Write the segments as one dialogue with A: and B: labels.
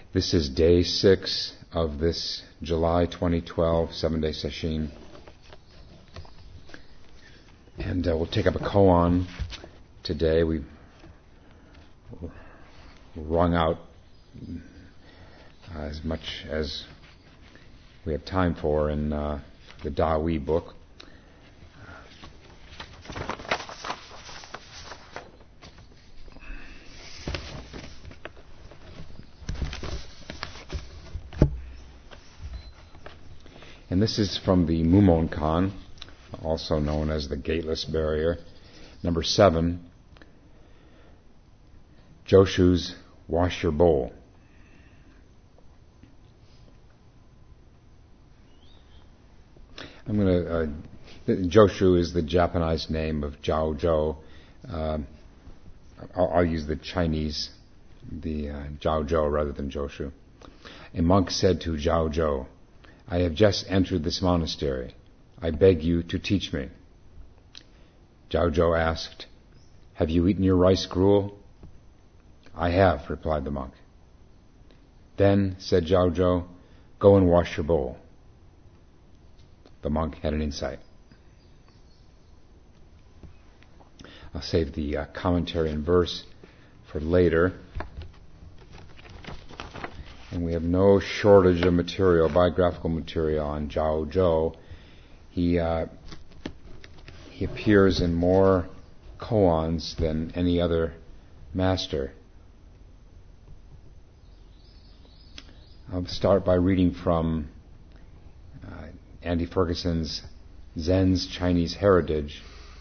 A: This is day 6 of this July 2012 7-day session. And we'll take up a koan today. We wrung out as much as we have time for in the Da Wei book. And this is from the Mumon Kan, also known as the Gateless Barrier. Number 7, Joshu's Wash Your Bowl. Joshu is the Japanese name of Jiao Zhou. I'll use the Chinese, Jiao Zhou rather than Joshu. A monk said to Jiao Zhou, "I have just entered this monastery. I beg you to teach me." Jiao Zhou asked, "Have you eaten your rice gruel?" "I have," replied the monk. "Then," said Jiao Zhou, "go and wash your bowl." The monk had an insight. I'll save the commentary and verse for later. And we have no shortage of material, biographical material on Jiao Zhou. He appears in more koans than any other master. I'll start by reading from Andy Ferguson's Zen's Chinese Heritage.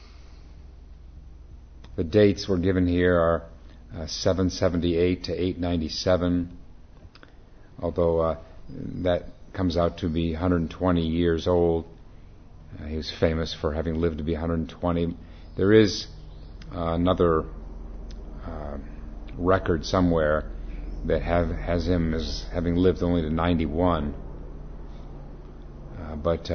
A: The dates we're given here are 778 to 897. Although that comes out to be 120 years old. He was famous for having lived to be 120. There is another record somewhere that has him as having lived only to 91. But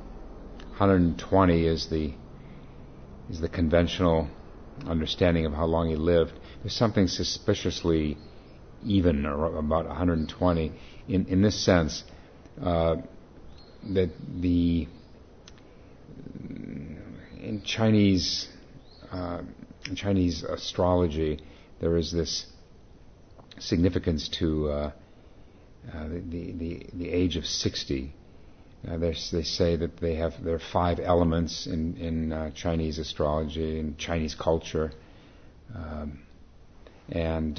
A: 120 is the conventional understanding of how long he lived. There's something suspiciously even, or about 120, in this sense, that in Chinese astrology there is this significance to the age of 60. They say that there are 5 elements in Chinese astrology and Chinese culture, and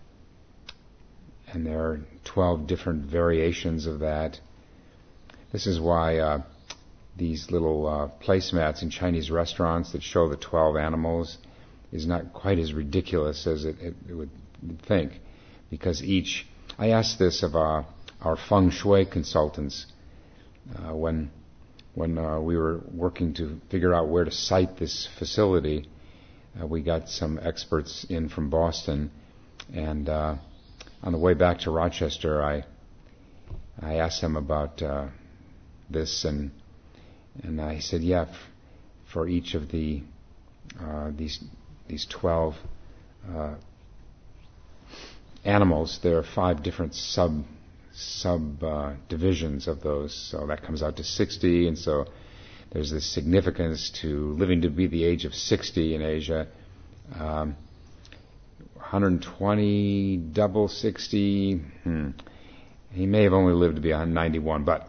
A: there are 12 different variations of that. This is why these little placemats in Chinese restaurants that show the 12 animals is not quite as ridiculous as it would think, because I asked this of our feng shui consultants when we were working to figure out where to site this facility. We got some experts in from Boston, and on the way back to Rochester, I asked them about this, and I said, yeah, for each of these 12 animals, there are 5 different sub divisions of those. So that comes out to 60, and so there's this significance to living to be the age of 60 in Asia. 120 double 60. He may have only lived to be 91, but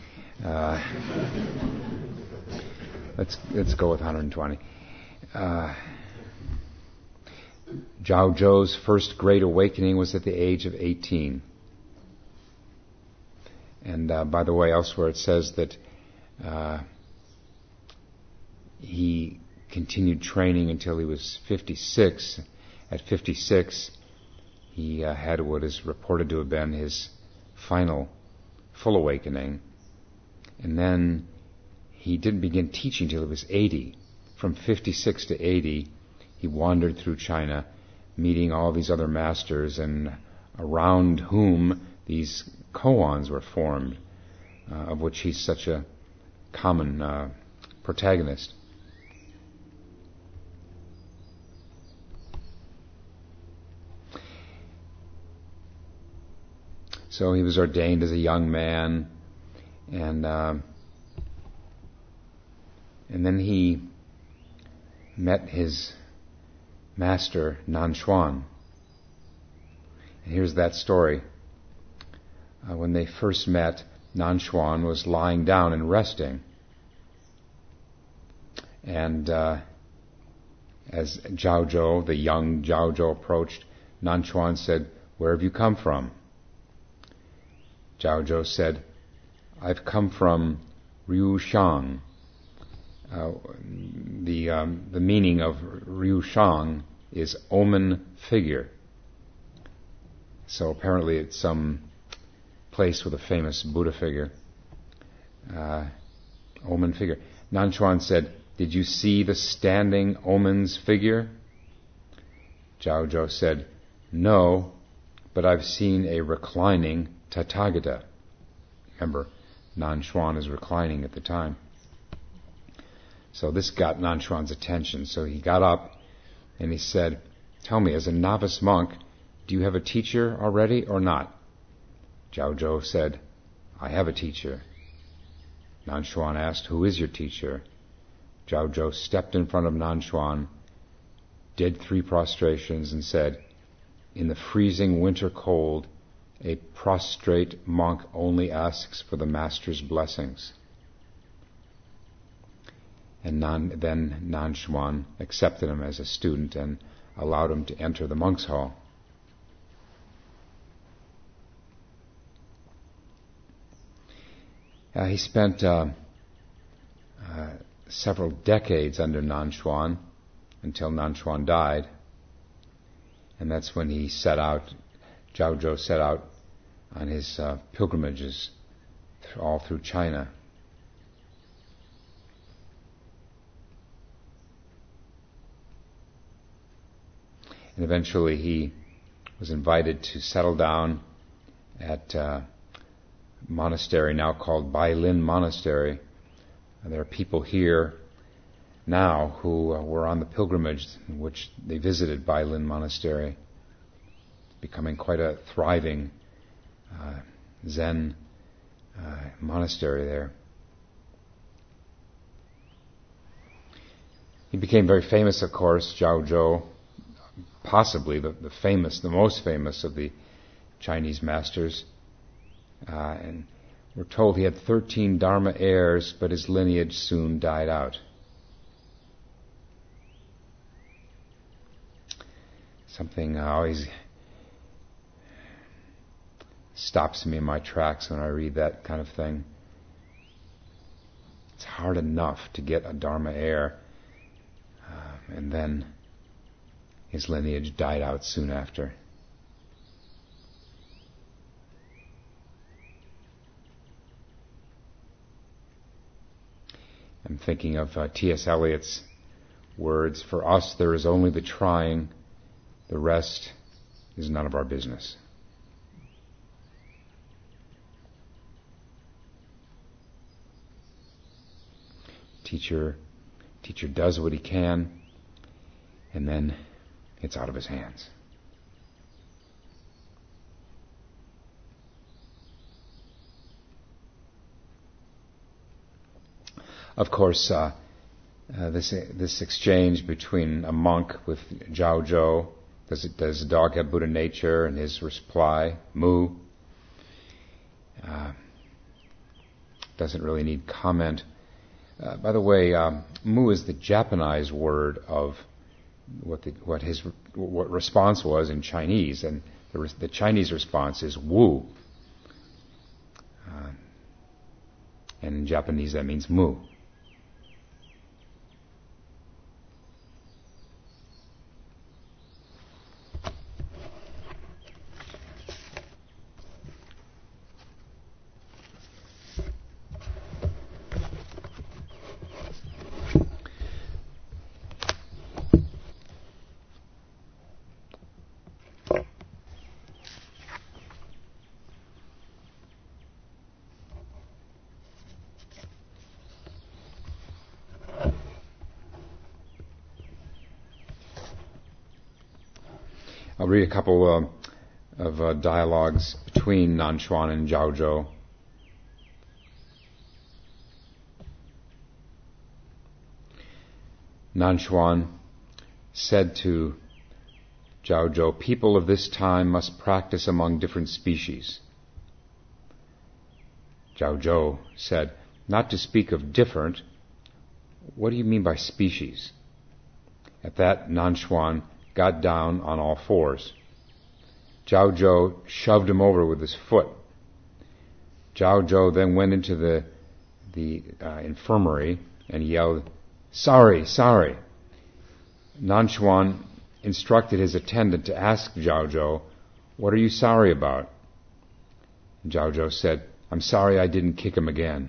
A: let's go with 120. Jiao Zhou's first great awakening was at the age of 18. And by the way, elsewhere it says that he continued training until he was 56. At 56, he had what is reported to have been his final full awakening. And then he didn't begin teaching till he was 80. From 56 to 80, he wandered through China, meeting all these other masters, and around whom these koans were formed, of which he's such a common protagonist. So he was ordained as a young man, and then he met his master, Nanxuan. And here's that story. When they first met, Nanxuan was lying down and resting. And as Zhao Zhou, the young Zhao Zhou, approached, Nanxuan said, "Where have you come from?" Zhao Zhou said, "I've come from Riushang." The meaning of Riushang is omen figure. So apparently it's some place with a famous Buddha figure. Omen figure. Nanxuan said, "Did you see the standing omen's figure?" Zhao Zhou said, "No, but I've seen a reclining Tathagata." Remember, Nanxuan is reclining at the time. So this got Nanxuan's attention. So he got up and he said, "Tell me, as a novice monk, do you have a teacher already or not?" Zhao Zhou said, "I have a teacher." Nanxuan asked, "Who is your teacher?" Zhao Zhou stepped in front of Nanxuan, did 3 prostrations, and said, "In the freezing winter cold, a prostrate monk only asks for the master's blessings." And then Nanxuan accepted him as a student and allowed him to enter the monks' hall. He spent several decades under Nanxuan until Nanxuan died. And that's when he set out, Zhao Zhou set out on his pilgrimages all through China. And eventually he was invited to settle down at a monastery now called Bailin Monastery. And there are people here now who were on the pilgrimage in which they visited Bailin Monastery, becoming quite a thriving Zen monastery there. He became very famous, of course, Zhao Zhou, possibly the most famous of the Chinese masters. And we're told he had 13 Dharma heirs, but his lineage soon died out. Something always stops me in my tracks when I read that kind of thing. It's hard enough to get a Dharma heir, and then his lineage died out soon after. I'm thinking of T.S. Eliot's words, "For us there is only the trying, the rest is none of our business." Teacher does what he can, and then it's out of his hands. Of course, this exchange between a monk with Zhao Zhou, does the dog have Buddha nature? And his reply, "Mu," doesn't really need comment. By the way, "mu" is the Japanese word of what response was in Chinese, and the Chinese response is "wu," and in Japanese that means "mu." I'll read a couple of dialogues between Nanchuan and Zhao Zhou. Nanchuan said to Zhao Zhou, "People of this time must practice among different species." Zhao Zhou said, "Not to speak of different, what do you mean by species?" At that, Nanchuan got down on all fours. Zhao Zhou shoved him over with his foot. Zhao Zhou then went into the infirmary and yelled, "Sorry, sorry." Nanchuan instructed his attendant to ask Zhao Zhou, "What are you sorry about?" Zhao Zhou said, "I'm sorry I didn't kick him again."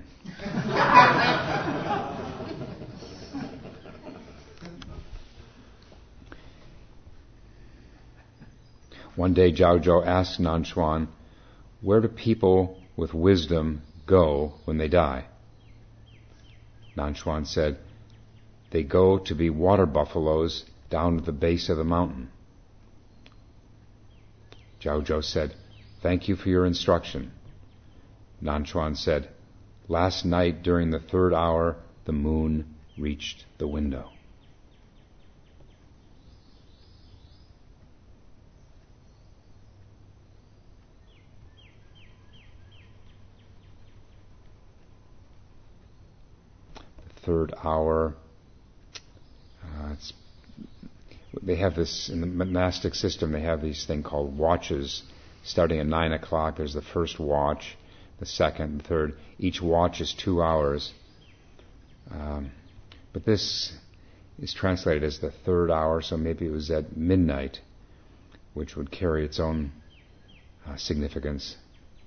A: One day Zhao Zhou asked Nanchuan, "Where do people with wisdom go when they die?" Nanchuan said, "They go to be water buffaloes down at the base of the mountain." Zhao Zhou said, "Thank you for your instruction." Nanchuan said, "Last night during the 3rd hour, the moon reached the window." The 3rd hour, they have this, in the monastic system, they have these thing called watches. Starting at 9 o'clock, there's the first watch, the second and third. Each watch is 2 hours. But this is translated as the 3rd hour, so maybe it was at midnight, which would carry its own significance.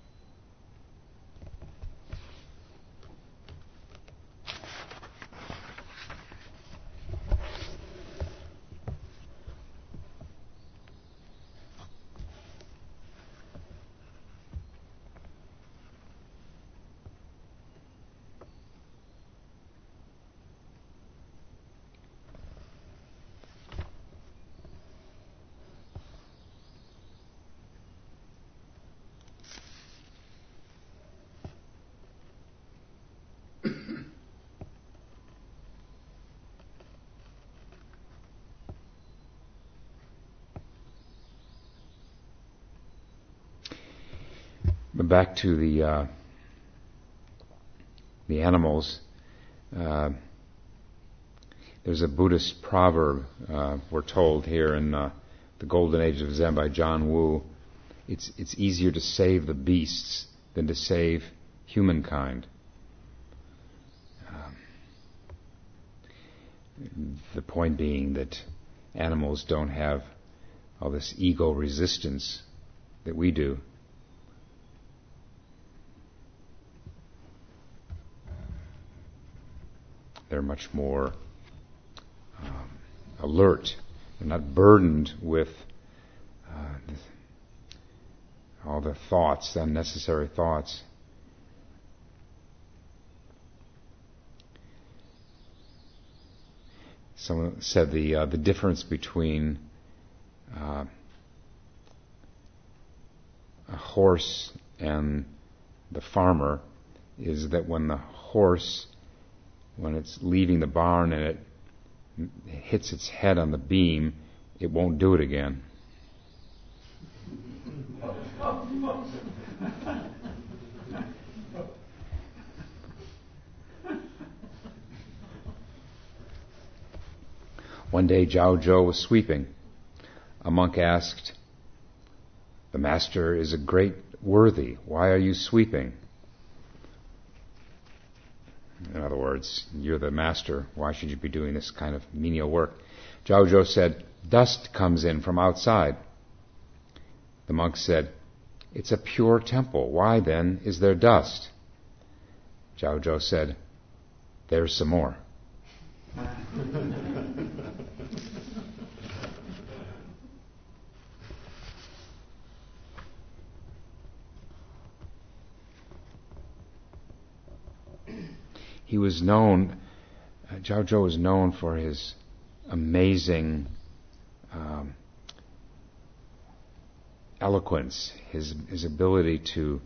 A: Back to the animals. There's a Buddhist proverb, we're told here in The Golden Age of Zen by John Wu. It's easier to save the beasts than to save humankind. The point being that animals don't have all this ego resistance that we do. They're much more alert. They're not burdened with all the thoughts, the unnecessary thoughts. Someone said the difference between a horse and the farmer is that when the horse, when it's leaving the barn and it hits its head on the beam, it won't do it again. One day Zhao Zhou was sweeping. A monk asked, "The master is a great worthy. Why are you sweeping?" In other words, you're the master. Why should you be doing this kind of menial work? Zhao Zhou said, "Dust comes in from outside." The monk said, "It's a pure temple. Why then is there dust?" Zhao Zhou said, "There's some more." Zhao Zhou was known for his amazing eloquence, his ability to,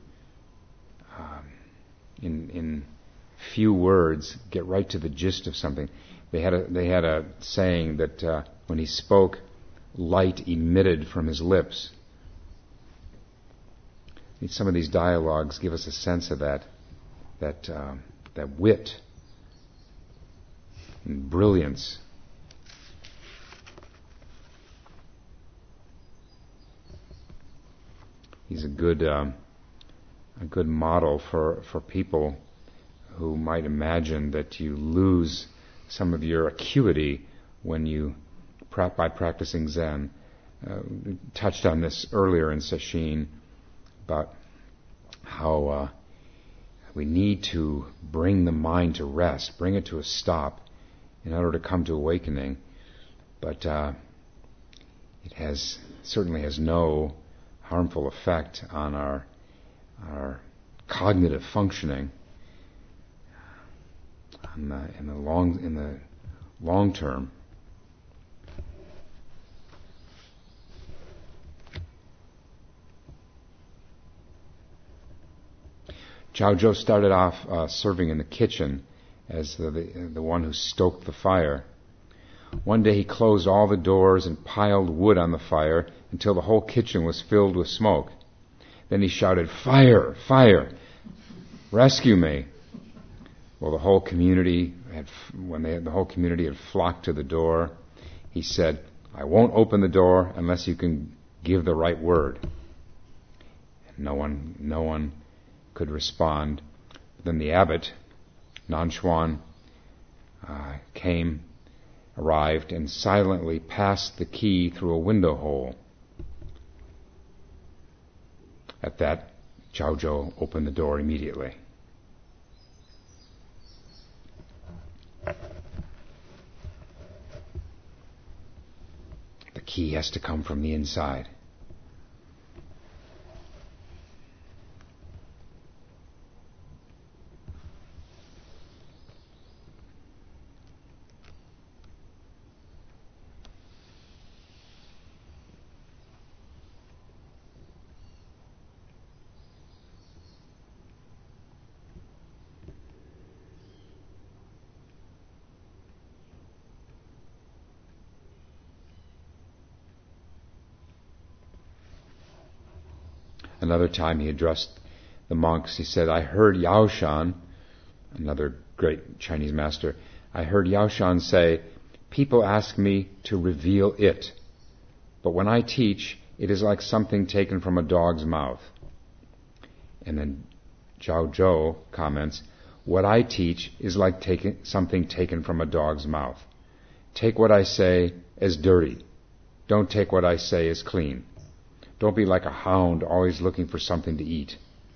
A: in few words, get right to the gist of something. They had a saying that when he spoke, light emitted from his lips. Some of these dialogues give us a sense of that wit and brilliance. He's a good model for people who might imagine that you lose some of your acuity when you by practicing Zen. We touched on this earlier in Sesshin about how we need to bring the mind to rest, bring it to a stop in order to come to awakening. But it certainly has no harmful effect on our cognitive functioning in the long term. Zhao started off serving in the kitchen as the one who stoked the fire. One day he closed all the doors and piled wood on the fire until the whole kitchen was filled with smoke. Then he shouted, "Fire! Fire! Rescue me!" Well, the whole community had flocked to the door, he said, "I won't open the door unless you can give the right word." And no one could respond. Then the abbot, Nanchuan, arrived and silently passed the key through a window hole. At that, Zhao opened the door immediately. The key has to come from the inside. Another time he addressed the monks, he said, "I heard Yaoshan," another great Chinese master, "I heard Yaoshan say, 'People ask me to reveal it, but when I teach, it is like something taken from a dog's mouth.'" And then Zhao comments, "What I teach is like something taken from a dog's mouth. Take what I say as dirty. Don't take what I say as clean. Don't be like a hound always looking for something to eat."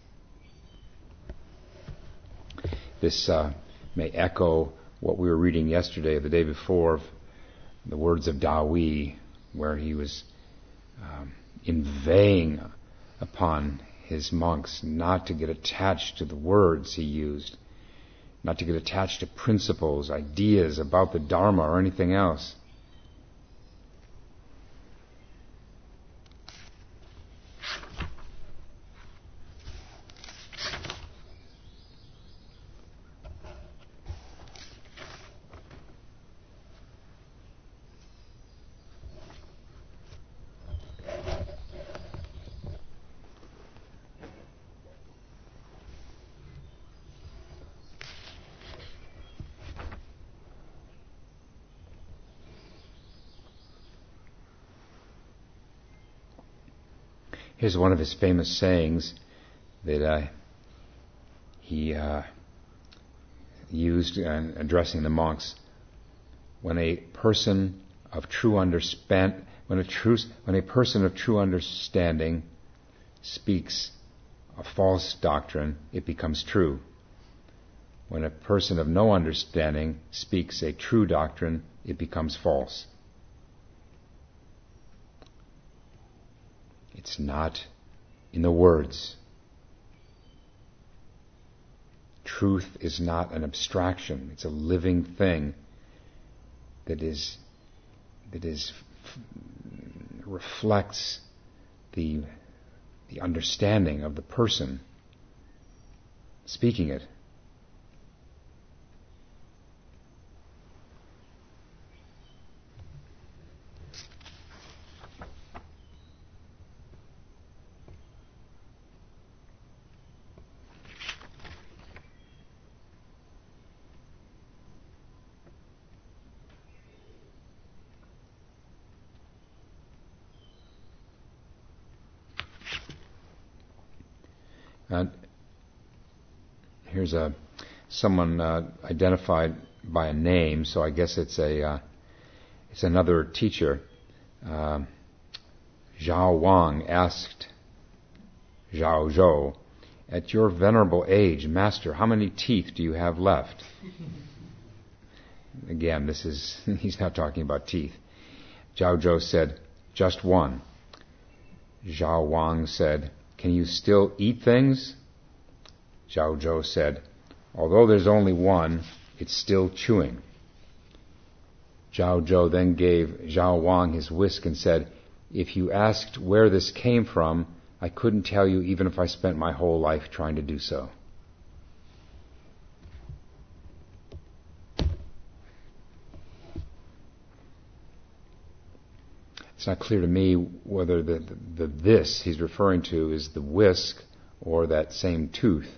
A: This may echo what we were reading yesterday or the day before, the words of Dawi, where he was inveighing upon his monks not to get attached to the words he used, not to get attached to principles, ideas about the Dharma or anything else. Here's one of his famous sayings that he used in addressing the monks. When a person of true understanding speaks a false doctrine, it becomes true. When a person of no understanding speaks a true doctrine, it becomes false. It's not in the words. Truth is not an abstraction. It's a living thing that reflects the the understanding of the person speaking it. Here's someone identified by a name, so I guess it's another teacher. Zhao Wang asked Zhao Zhou, "At your venerable age, Master, how many teeth do you have left?" Again, he's not talking about teeth. Zhao Zhou said, "Just one." Zhao Wang said, "Can you still eat things?" Zhao Zhou said, "Although there's only one, it's still chewing." Zhao Zhou then gave Zhao Wang his whisk and said, "If you asked where this came from, I couldn't tell you even if I spent my whole life trying to do so." It's not clear to me whether the this he's referring to is the whisk or that same tooth.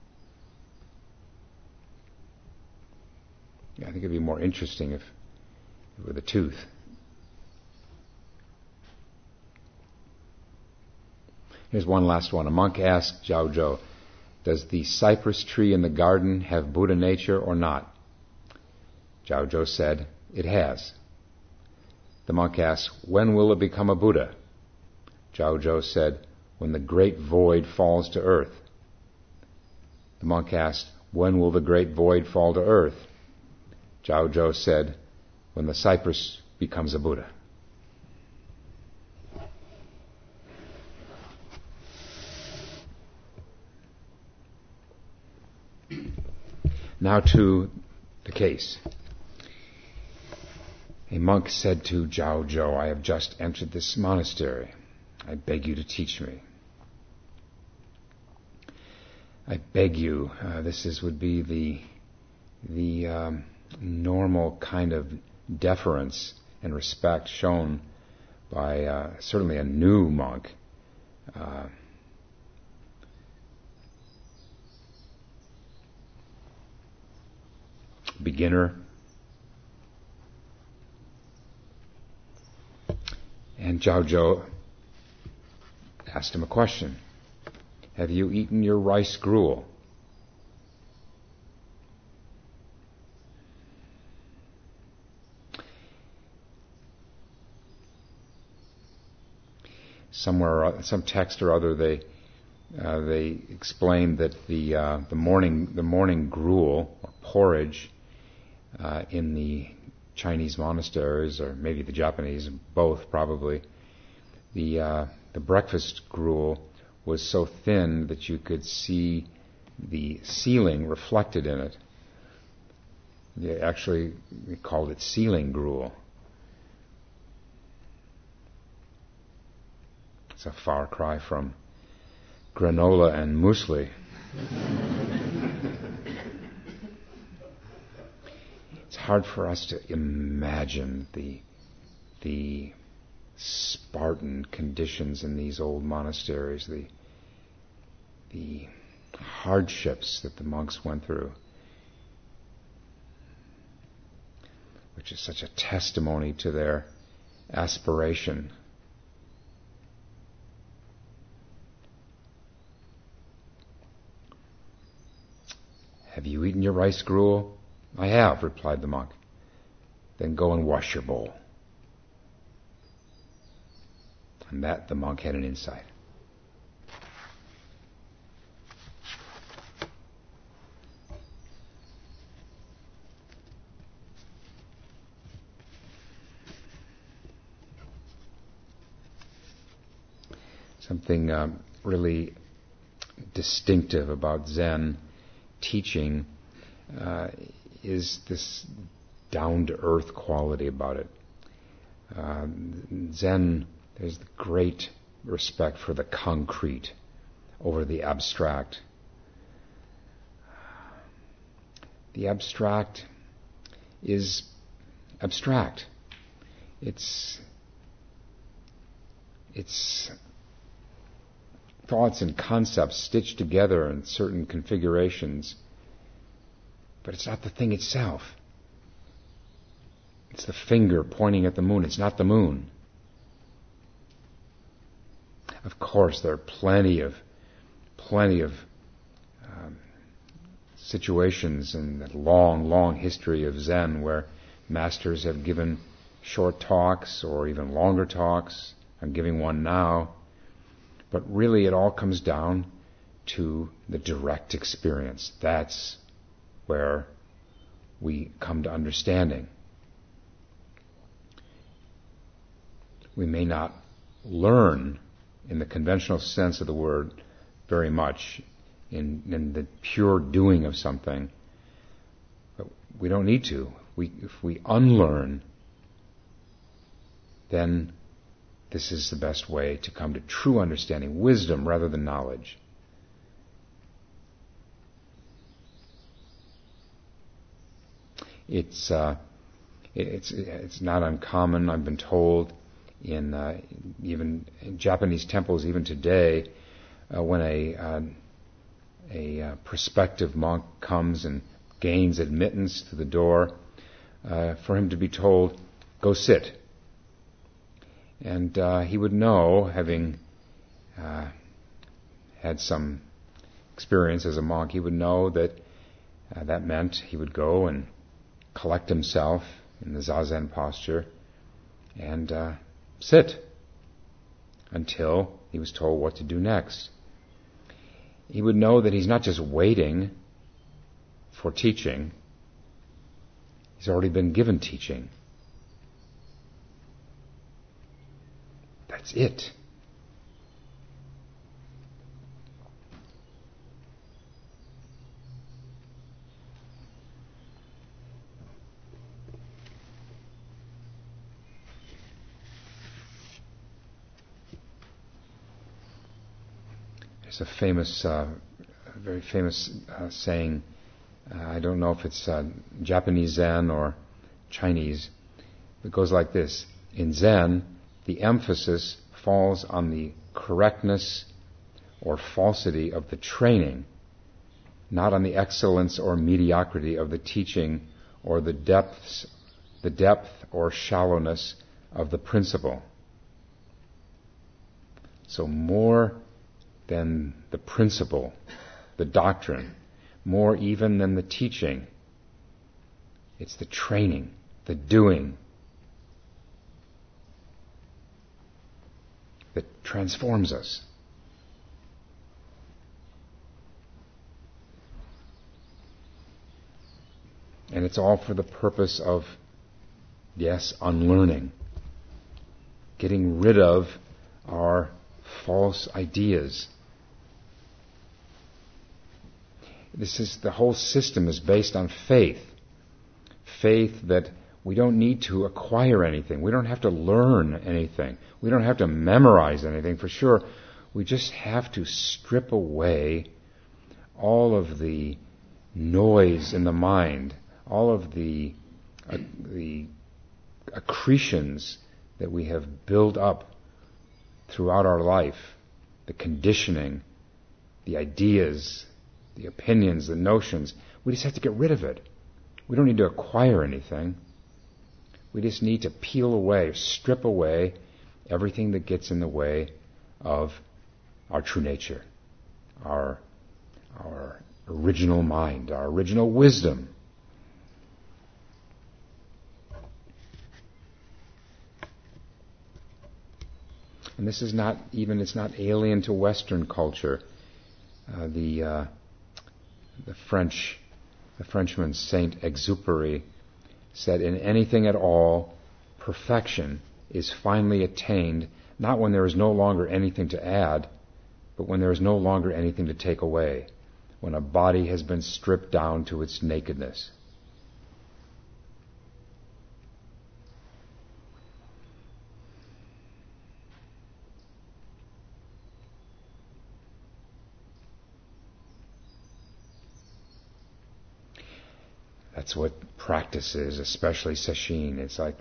A: I think it'd be more interesting if it were the tooth. Here's one last one. A monk asked Zhao Zhou, "Does the cypress tree in the garden have Buddha nature or not?" Zhao Zhou said, "It has." The monk asked, "When will it become a Buddha?" Zhao Zhou said, "When the great void falls to earth." The monk asked, "When will the great void fall to earth?" Zhao Zhou said, "When the cypress becomes a Buddha." Now to the case. A monk said to Zhao Zhou, "I have just entered this monastery. I beg you to teach me." I beg you. Would be the normal kind of deference and respect shown by certainly a new monk. Beginner. And Zhao Zhou asked him a question. "Have you eaten your rice gruel?" Somewhere, some text or other, they explained that the morning gruel or porridge in the Chinese monasteries, or maybe the Japanese, both probably, the breakfast gruel was so thin that you could see the ceiling reflected in it. They actually called it ceiling gruel. It's a far cry from granola and muesli. It's hard for us to imagine the Spartan conditions in these old monasteries, the hardships that the monks went through, which is such a testimony to their aspiration. "Have you eaten your rice gruel?" "I have," replied the monk. "Then go and wash your bowl." And that the monk had an insight. Something really distinctive about Zen teaching is this down-to-earth quality about it. Zen, there's the great respect for the concrete over the abstract. The abstract is abstract. It's thoughts and concepts stitched together in certain configurations, but it's not the thing itself. It's the finger pointing at the moon. It's not the moon. Of course, there are plenty of situations in the long history of Zen where masters have given short talks or even longer talks. I'm giving one now. But really it all comes down to the direct experience. That's where we come to understanding. We may not learn in the conventional sense of the word very much in the pure doing of something, but we don't need to. If we unlearn, then this is the best way to come to true understanding, wisdom rather than knowledge. It's not uncommon, I've been told, even in Japanese temples, even today, when a prospective monk comes and gains admittance to the door, for him to be told, "Go sit." And he would know, having had some experience as a monk, he would know that that meant he would go and collect himself in the zazen posture and sit until he was told what to do next. He would know that he's not just waiting for teaching, he's already been given teaching. That's it. There's a very famous saying, I don't know if it's Japanese Zen or Chinese, it goes like this: in Zen, the emphasis falls on the correctness or falsity of the training, not on the excellence or mediocrity of the teaching or the depth or shallowness of the principle. So more than the principle, the doctrine, more even than the teaching, it's the training, the doing, that transforms us. And it's all for the purpose of, yes, unlearning, getting rid of our false ideas. The whole system is based on faith. Faith that we don't need to acquire anything. We don't have to learn anything. We don't have to memorize anything, for sure. We just have to strip away all of the noise in the mind, all of the accretions that we have built up throughout our life, the conditioning, the ideas, the opinions, the notions. We just have to get rid of it. We don't need to acquire anything. We just need to peel away, strip away everything that gets in the way of our true nature, our original mind, our original wisdom. And this is it's not alien to Western culture. The Frenchman Saint-Exupéry said, "In anything at all, perfection is finally attained, not when there is no longer anything to add, but when there is no longer anything to take away, when a body has been stripped down to its nakedness." That's what practice is, especially sesshin. It's like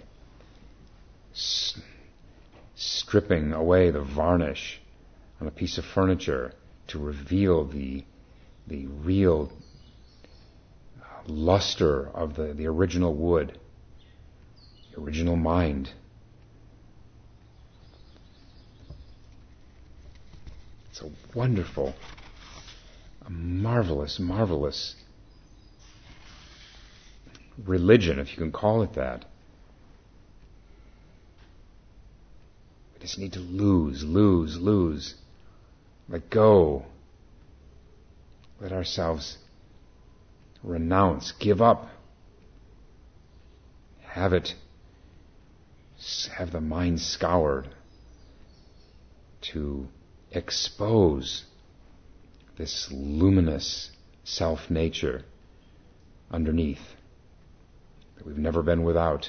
A: stripping away the varnish on a piece of furniture to reveal the real luster of the original wood, the original mind. It's a wonderful, a marvelous, marvelous religion, if you can call it that. We just need to lose. Let go. Let ourselves renounce, give up. Have the mind scoured to expose this luminous self-nature underneath that we've never been without.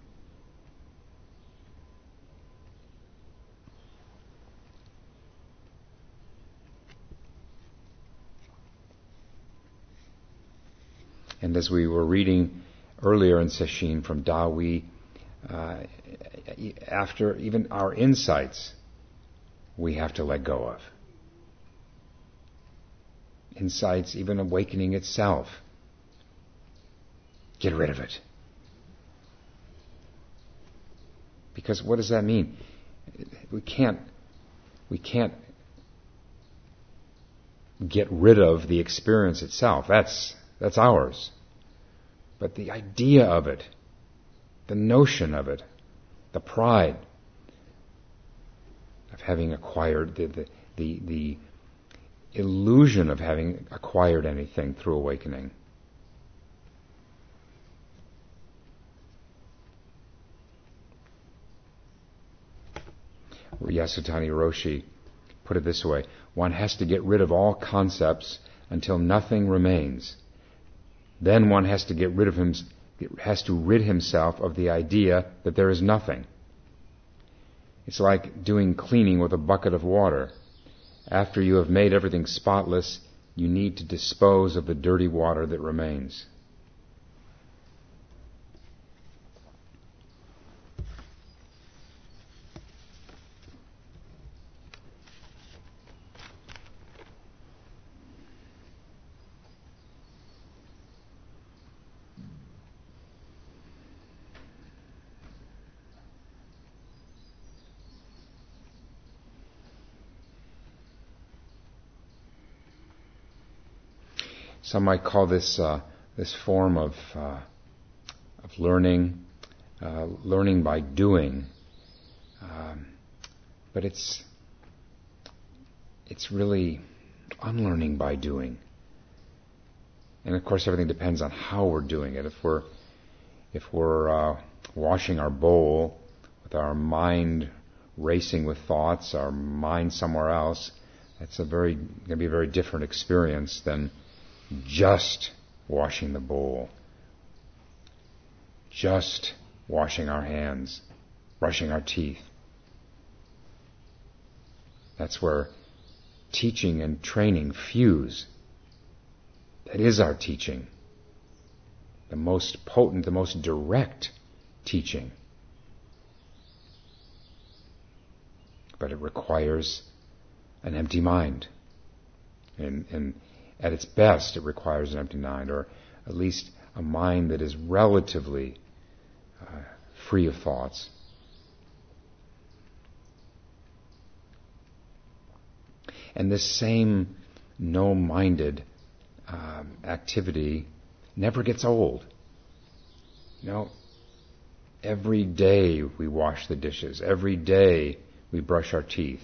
A: And as we were reading earlier in Sesshin from Dawi, after even our insights, we have to let go of. Insights, even awakening itself. Get rid of it. Because what does that mean? We can't get rid of the experience itself. That's ours. But the idea of it, the notion of it, the pride of having acquired, the illusion of having acquired anything through awakening. Yasutani Roshi put it this way: one has to get rid of all concepts until nothing remains. Then one has to rid himself of the idea that there is nothing. It's like doing cleaning with a bucket of water. After you have made everything spotless, you need to dispose of the dirty water that remains. Some might call this form of learning by doing, but it's really unlearning by doing. And of course, everything depends on how we're doing it. If we're washing our bowl with our mind racing with thoughts, our mind somewhere else, that's going to be a very different experience than just washing the bowl, just washing our hands, brushing our teeth. That's where teaching and training fuse. That is our teaching. The most potent, the most direct teaching. But it requires an empty mind. And at its best, it requires an empty mind, or at least a mind that is relatively free of thoughts. And this same no-minded activity never gets old. Every day we wash the dishes. Every day we brush our teeth.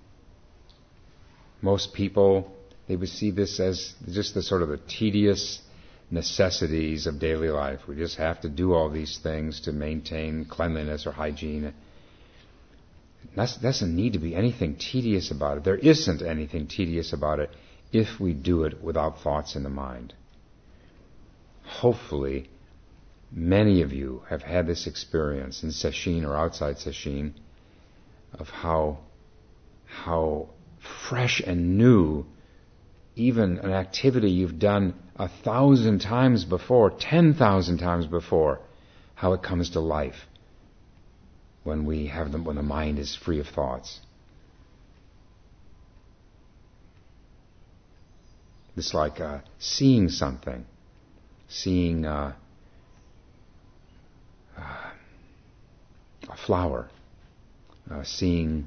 A: Most people, they would see this as just the sort of the tedious necessities of daily life. We just have to do all these things to maintain cleanliness or hygiene. There doesn't need to be anything tedious about it. There isn't anything tedious about it if we do it without thoughts in the mind. Hopefully, many of you have had this experience in Sesshin or outside Sesshin of how fresh and new even an activity you've done 1,000 times before, 10,000 times before, how it comes to life when when the mind is free of thoughts. It's like seeing something, seeing a flower, seeing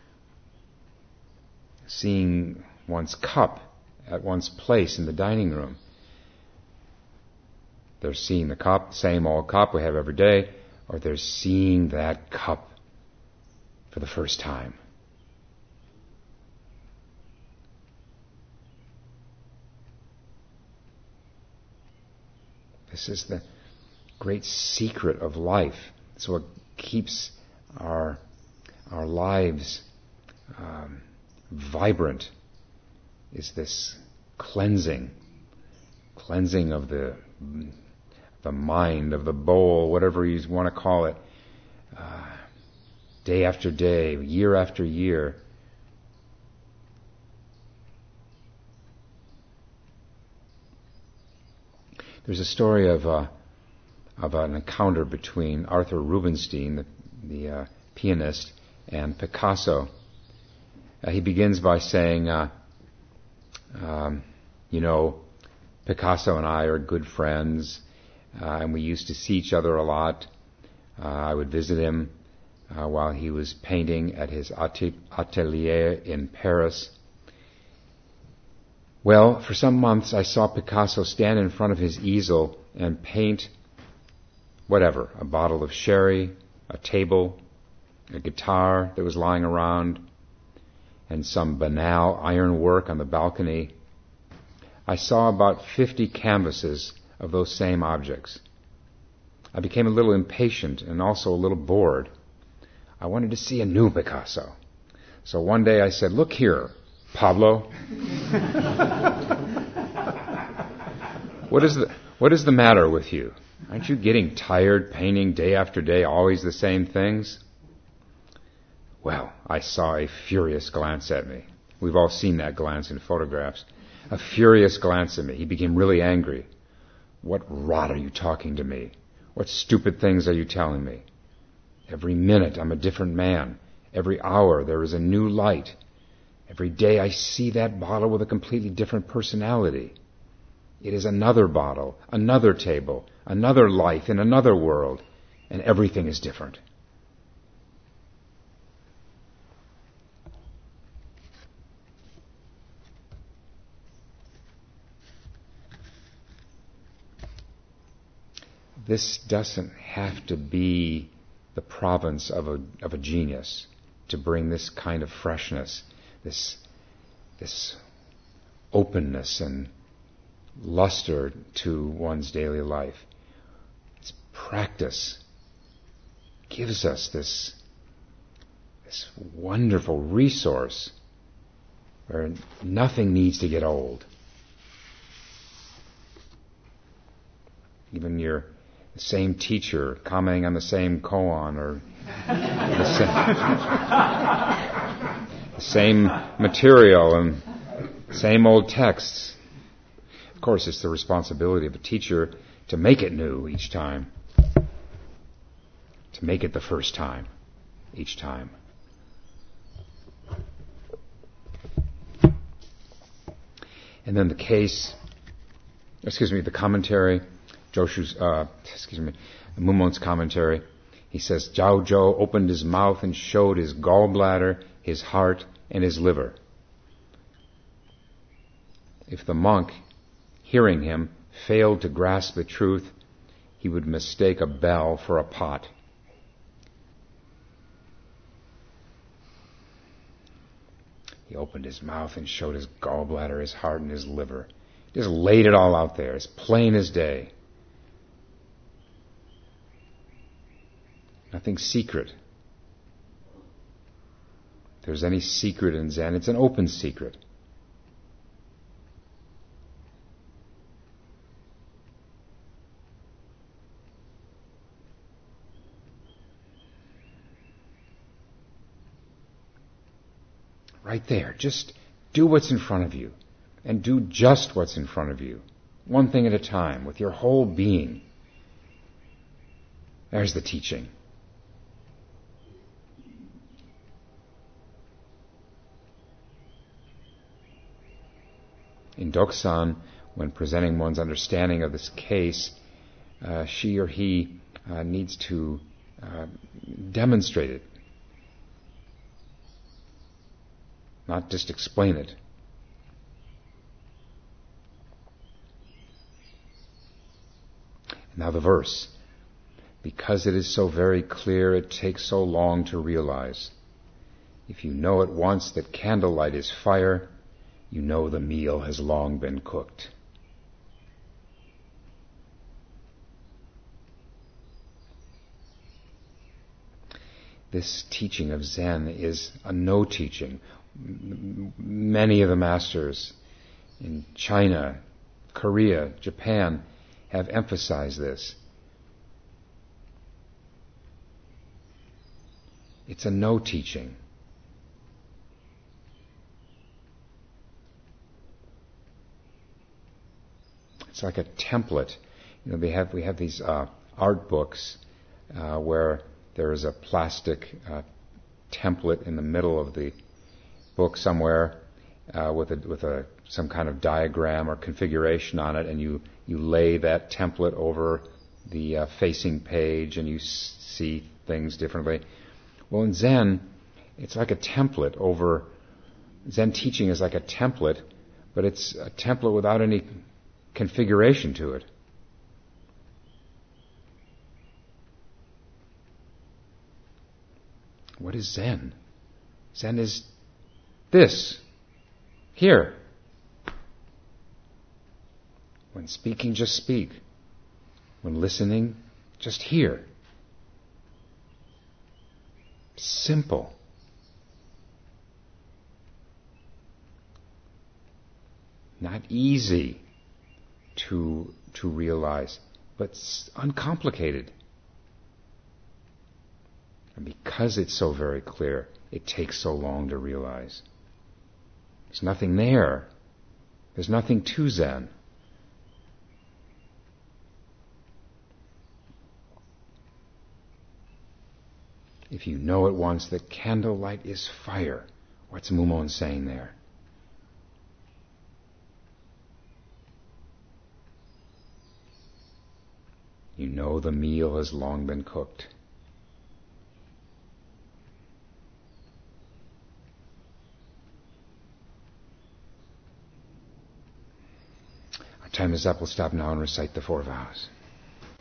A: one's cup at one's place in the dining room. They're seeing the cup, same old cup we have every day, or they're seeing that cup for the first time. This is the great secret of life. It's what keeps our lives vibrant, is this cleansing of the mind, of the bowl, whatever you want to call it, day after day, year after year. There's a story of an encounter between Arthur Rubinstein, the pianist, and Picasso. He begins by saying, Picasso and I are good friends, and we used to see each other a lot. I would visit him while he was painting at his atelier in Paris. Well, for some months I saw Picasso stand in front of his easel and paint whatever, a bottle of sherry, a table, a guitar that was lying around, and some banal ironwork on the balcony. I saw about 50 canvases of those same objects. I became a little impatient and also a little bored. I wanted to see a new Picasso. So one day I said, "Look here, Pablo. What is the matter with you? Aren't you getting tired painting day after day always the same things?" Well, I saw a furious glance at me. We've all seen that glance in photographs. A furious glance at me. He became really angry. "What rot are you talking to me? What stupid things are you telling me? Every minute I'm a different man. Every hour there is a new light. Every day I see that bottle with a completely different personality. It is another bottle, another table, another life in another world, and everything is different." This doesn't have to be the province of a genius to bring this kind of freshness, this openness and luster to one's daily life. It's practice gives us this wonderful resource where nothing needs to get old. Even your same teacher commenting on the same koan or the same material and same old texts. Of course, it's the responsibility of a teacher to make it new each time, to make it the first time each time. And then the commentary, Mumon's commentary. He says, Zhao Zhou opened his mouth and showed his gallbladder, his heart, and his liver. If the monk, hearing him, failed to grasp the truth, he would mistake a bell for a pot. He opened his mouth and showed his gallbladder, his heart, and his liver. He just laid it all out there, as plain as day. Nothing secret. If there's any secret in Zen, it's an open secret. Right there. Just do what's in front of you. and do just what's in front of you, one thing at a time, with your whole being. There's the teaching. In Doksan, when presenting one's understanding of this case, she or he needs to demonstrate it, not just explain it. Now the verse. Because it is so very clear, it takes so long to realize. If you know at once that candlelight is fire, you know the meal has long been cooked. This teaching of Zen is a no teaching. Many of the masters in China, Korea, Japan have emphasized this. It's a no teaching. It's like a template. You know, we have these art books where there is a plastic template in the middle of the book somewhere with some kind of diagram or configuration on it, and you lay that template over the facing page, and you see things differently. Well, in Zen, it's like a template over. Zen teaching is like a template, but it's a template without any configuration to it. What is Zen? Zen is this. Here. When speaking, just speak. When listening, just hear. Simple. Not easy to realize, but uncomplicated. And because it's so very clear, it takes so long to realize. There's nothing there. There's nothing to Zen. If you know at once that candlelight is fire, what's Mumon saying there? You know the meal has long been cooked. Our time is up. We'll stop now and recite the 4 vows.